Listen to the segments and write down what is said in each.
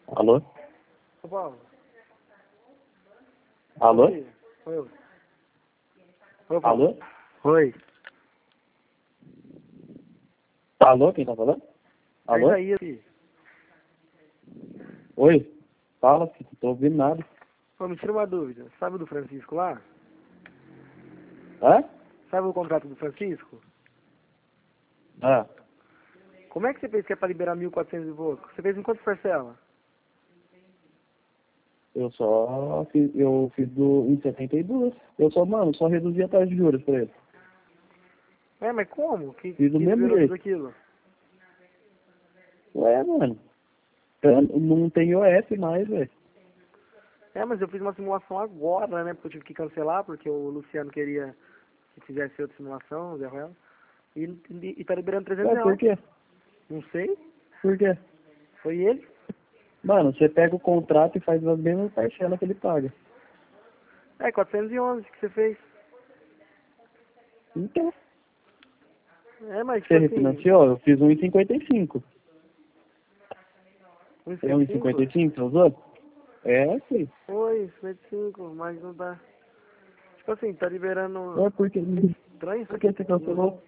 Alô? Ô, Paulo. Alô? Oi. Oi. Oi, Paulo. Alô? Oi. Alô, quem tá falando? Alô? É Isaías, filho. Oi? Fala, filho, não tô ouvindo nada. Ô, me tira uma dúvida. Sabe do Francisco lá? Hã? Sabe o contrato do Francisco? Ah, Como é que você fez que é pra liberar 1.400 e pouco? Você fez em quantas parcelas? eu fiz em 72. Mano, só reduzi a taxa de juros pra ele. É, mas como? Fiz do Que mesmo liberou tudo jeito. aquilo? Ué, mano, não tem OS mais, velho. É, mas eu fiz uma simulação agora, né? Porque eu tive que cancelar, porque o Luciano queria que fizesse outra simulação, o Zé Ruela. E tá liberando 300 Ué, por reais. quê? Não sei. Por quê? Foi ele. Mano, você pega o contrato e faz as mesmas parcelas que ele paga. É, 411 que você fez. Então, É, mas você tipo assim, refinanciou? Eu fiz 1,55. É 1,55? 1,55 que você usou? É, sim. Foi, 55, mas não dá. Tipo assim, tá liberando. É porque, Estranho isso porque aqui. você cancelou.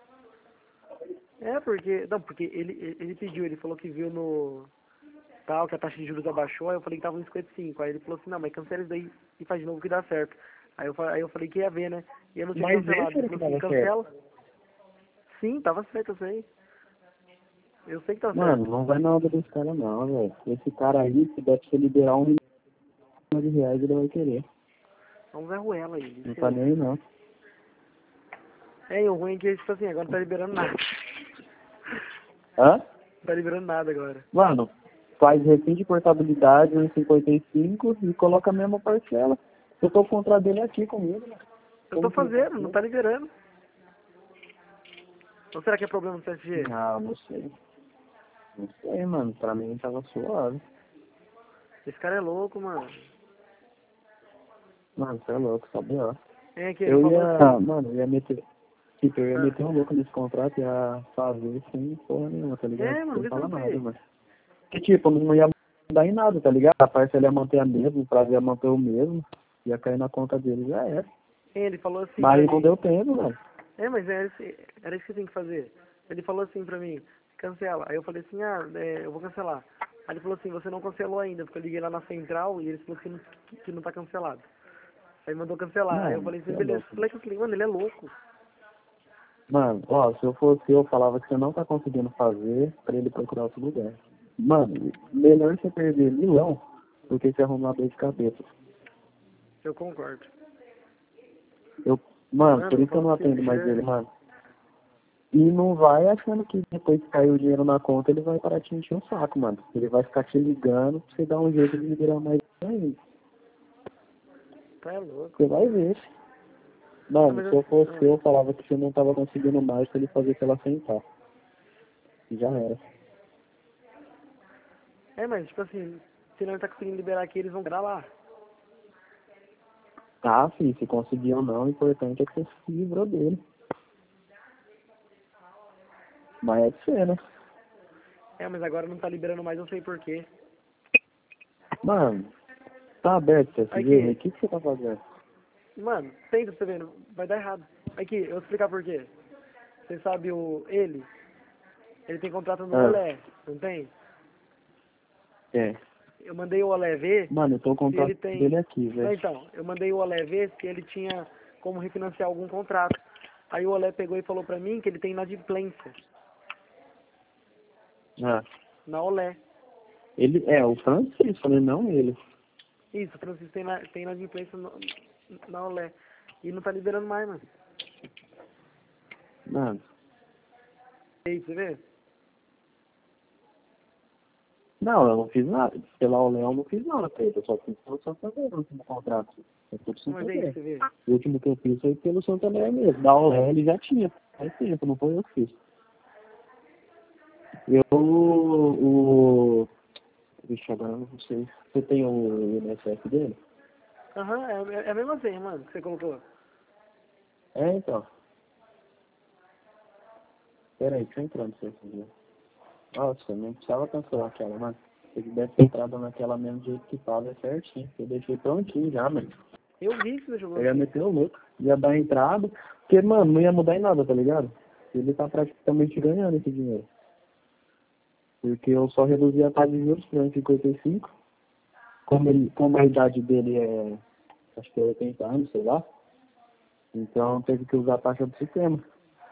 É, porque. Não, porque ele pediu, ele falou que viu no. Tal, que a taxa de juros abaixou, aí eu falei que tava 1,55. Aí ele falou assim, não, mas cancela isso daí e faz de novo que dá certo. Aí eu falei que ia ver, né? E eu não tinha Mas cancelado. esse Ele era o que falou assim, tava certo. cancela. Sim, tava certo, eu sei. Eu sei que tá Mano, certo. não vai na onda desse cara não, velho. Esse cara aí, se der pra você liberar R$ 1 milhão, ele vai querer. É um Zé Ruela aí, Não isso tá é. nem aí não. É, e o ruim é que, tipo assim, agora não tá liberando nada. Hã? Não tá liberando nada agora. Mano, faz refim de portabilidade 1,55 e coloca a mesma parcela. Eu tô com o contrato dele aqui comigo, né? Eu tô Como que não fazendo, não consigo? tá liberando. Ou será que é problema do CSG? Ah, não sei. Não sei, mano. Pra mim tava suave. Esse cara é louco, mano. Mano, você é louco, sabe, ó. É que ele Eu falou assim. ia, mano, eu ia meter. Tipo, eu ia Ah. meter um louco nesse contrato e ia fazer sem porra nenhuma, tá ligado? É, mano, por Sem que você falar não nada, fez? mano. Que tipo, não ia mudar em nada, tá ligado? A parcela ia manter a mesma, o prazo ia manter o mesmo, ia cair na conta dele, já era. Ele falou assim pra Mas não mim. deu tempo, velho. É, mas era isso que tem que fazer. Ele falou assim pra mim, cancela. Aí eu falei assim, eu vou cancelar. Aí ele falou assim, você não cancelou ainda, porque eu liguei lá na central e eles falaram que não tá cancelado. Aí mandou cancelar. Aí eu Mano, falei assim, você é beleza. louco, Falei mano. que eu falei, mano, ele é louco. Mano, ó, se eu fosse eu, falava que você não tá conseguindo fazer pra ele procurar outro lugar. Mano, melhor você perder milhão do que você arrumar dor de cabeça. Eu concordo. Eu, mano, Mano, por eu isso que eu falo não pra você, atendo bicho mais ele, é... mano. E não vai achando que depois que caiu o dinheiro na conta, ele vai parar de te encher o saco, mano. Ele vai ficar te ligando pra você dar um jeito de liberar mais ainda. Tá é louco. Você vai ver. Não, Mano, mas se eu fosse ah. eu, falava que você não tava conseguindo mais pra ele fazer que ela sentar. E já era. É, mas tipo assim, se não tá conseguindo liberar aqui, eles vão virar lá. Tá, filho, se conseguir ou não, o importante é que você se livrou dele. Mas é de ser, né? É, mas agora não tá liberando mais, não sei porquê. Mano, tá aberto o CSG, mas Aqui, o que você tá fazendo? mano, tenta pra você ver, vai dar errado. Aqui, eu vou explicar por quê. Você sabe ele tem contrato no Ah, Olé, não tem? é. Eu mandei o Olé ver Mano, eu tô com o se ele contato tem... dele aqui, Não, velho. então, eu mandei o Olé ver se ele tinha como refinanciar algum contrato. Aí o Olé pegou e falou pra mim que ele tem inadimplência Ah. na Olé. Ele, é, o Francisco, né? Não ele. Isso, o Francisco tem inadimplência na Olé. E não tá liberando mais, mano. Mano. E aí, você vê? Não, eu não fiz nada. Pela o Léo, eu não fiz nada pra ele. Eu só fiz pelo Santander no último contrato. É tudo Mas aí, Santander. você vê? O último que eu fiz foi pelo Santander mesmo. Da Olé ele já tinha. Faz tempo, não foi eu que fiz. Eu, Vixe, agora eu não sei. Você tem o INSS dele? Aham, é a mesma senha, mano, que você colocou. É, então. Pera aí, deixa eu entrar no seu aqui. Nossa, não precisava cancelar aquela, mano. Ele deve ter entrado naquela mesmo jeito que tava, é certinho. Eu deixei prontinho já, mano. Eu vi que você jogou. Eu ia meter o louco. Ia dar entrada. Porque, mano, não ia mudar em nada, tá ligado? Ele tá praticamente ganhando esse dinheiro. Porque eu só reduzi a taxa de juros para 1,55. Como a idade dele é, acho que é 80 anos, sei lá. Então teve que usar a taxa do sistema.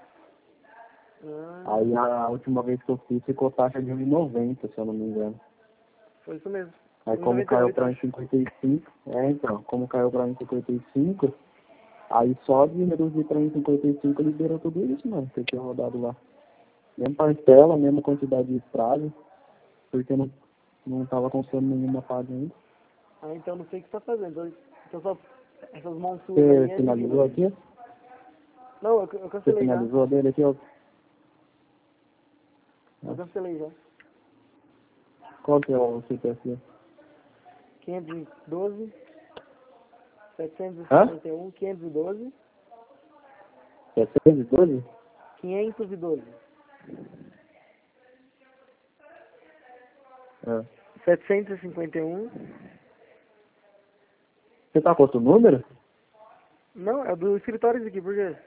Aí a última vez que eu fiz ficou taxa de 1,90, se eu não me engano. Foi isso mesmo. Aí como caiu para 98, 1,55, então, como caiu para 1,55, aí só de reduzir para 1,55 liberou tudo isso, mano, que eu tinha rodado lá. Mesma parcela, mesma quantidade de prazo, porque não tava constando nenhuma paga ainda. Ah, então não sei o que você tá fazendo. Então só essas mãos suas aí Você é finalizou divina. aqui? Não, eu Você cancelei já. finalizou dele aqui, ó? Eu cancelei já. Qual que é o CPF? 512, Hã? 751, 512, É 612? 512, É. 751. Você tá com outro número? Não, é do escritório isso aqui, por quê?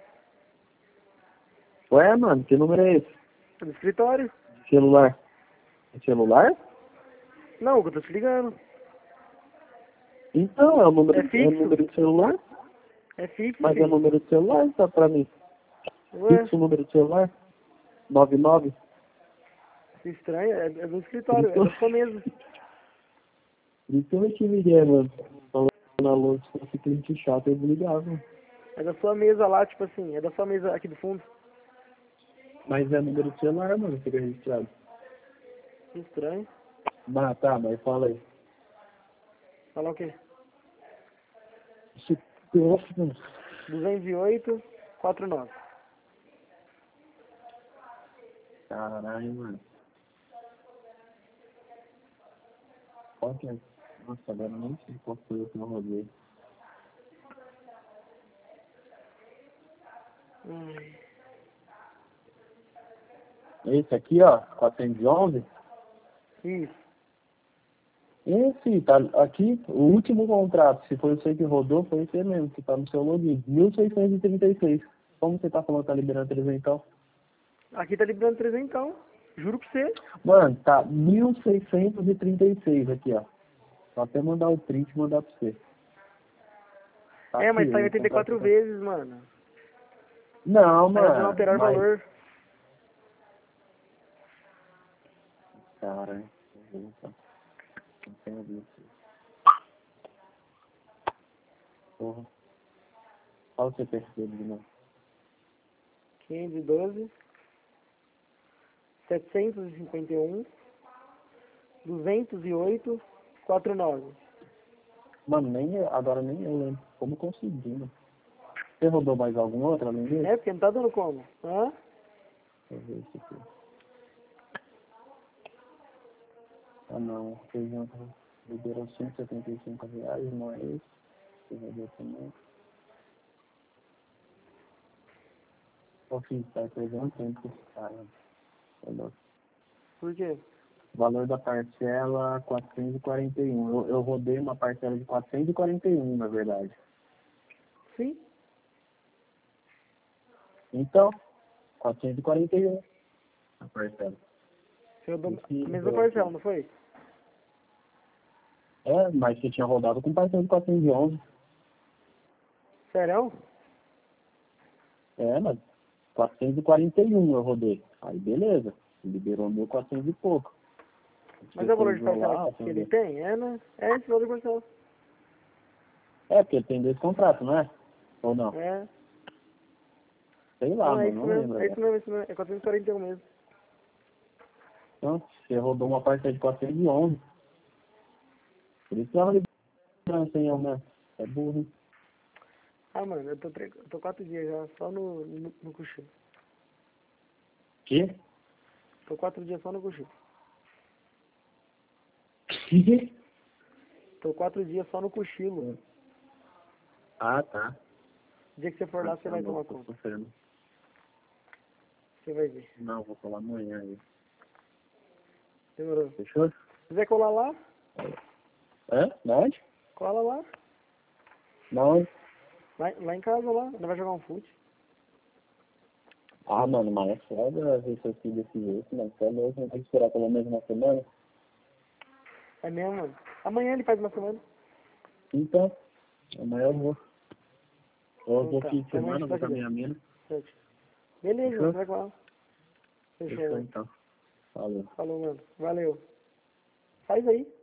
Ué, mano, que número é esse? É do escritório? Celular? É celular? Não, eu tô te ligando. Então, é o É fixo? número de celular? É fixo, Mas é o filho. número de celular, tá pra mim. Ué, Fixo o número de celular? 99? que estranho, é do escritório, é Então, da sua mesa. então eu te liguei, mano. Falando na luz, se fosse cliente chato, eu desligava. É da sua mesa lá, tipo assim, é da sua mesa aqui do fundo. Mas é número de celular, mano, fica registrado. Que estranho. Ah, tá, mas fala aí. Falar o quê? Esse troço, mano. 208, 49. Caralho, mano. Qual que é? Nossa, agora eu nem sei qual foi o que eu rodei. Ai. Esse aqui, ó, 411. Isso. Esse, tá aqui, o último contrato, se foi você que rodou, foi esse mesmo, que tá no seu login. 1.636. Como você tá falando que tá liberando 300 então? Aqui tá liberando 300 então. Juro pra você. Mano, tá 1.636 aqui, ó. Só até mandar o print e mandar pra você. Tá É, aqui, mas tá em o contrato 84 tá... vezes, mano. Não, Tá fazendo mano, alterar mas... valor. Caralho, não tenho visto. Porra. Olha o CPF dele de novo. 512, 751, 208, 49. Mano, agora nem eu lembro como consegui, mano. Você rodou mais algum outro além dele? É, porque não tá dando como. Hã? Deixa eu ver isso aqui. Ah não, fez um, liberou R$ 175, não é esse. Deixa eu ver também. Ô filho, tá perdendo tempo com esse cara. Olha, Por quê? valor da parcela 441. Eu rodei uma parcela de 441, na verdade. Sim. Então, 441 a parcela. Você rodou Esse a mesma rodou parcela, aqui. não foi? É, mas você tinha rodado com parcela de 411. Sério? É, mas 441 eu rodei. Aí beleza, liberou 1.400 e pouco. Mas Você é o valor de coisou parcela lá, que ele tem? É, né? É esse valor de parcela. é, porque ele tem 2 contratos, não é? Ou não? É. Sei lá, Não, é mano, isso não lembro mesmo. É agora. isso mesmo, é isso mesmo. É 441 mesmo. Então, você rodou uma parcela de 411. Por isso que ela liberança em eu, né? É burro, hein? Ah, mano, eu tô 4 dias já, só no cochilo. Quê? Tô 4 dias só no cochilo. Tô 4 dias só no cochilo. Ah, tá. O dia que você for lá, você Tá vai louco, tomar tô conta. sofrendo. Você vai ver. Não, vou falar amanhã aí. Demorou. Fechou? quiser colar lá, Hã? Na onde? cola lá. Na onde? Lá em casa, lá. Nós vai jogar um fute. Ah, mano, mas é foda ver seu filho desse jeito, mano. Você é louco, não tem que esperar pelo menos uma semana. É mesmo, mano. Amanhã ele faz uma semana. Então, amanhã eu vou. Eu vou Tá. fim de semana, vou com a Beleza, minha mina. mano. Fechou? Vai com ela. Fechou, Fechou mano. então. Falou. Falou, mano. Valeu. Faz aí.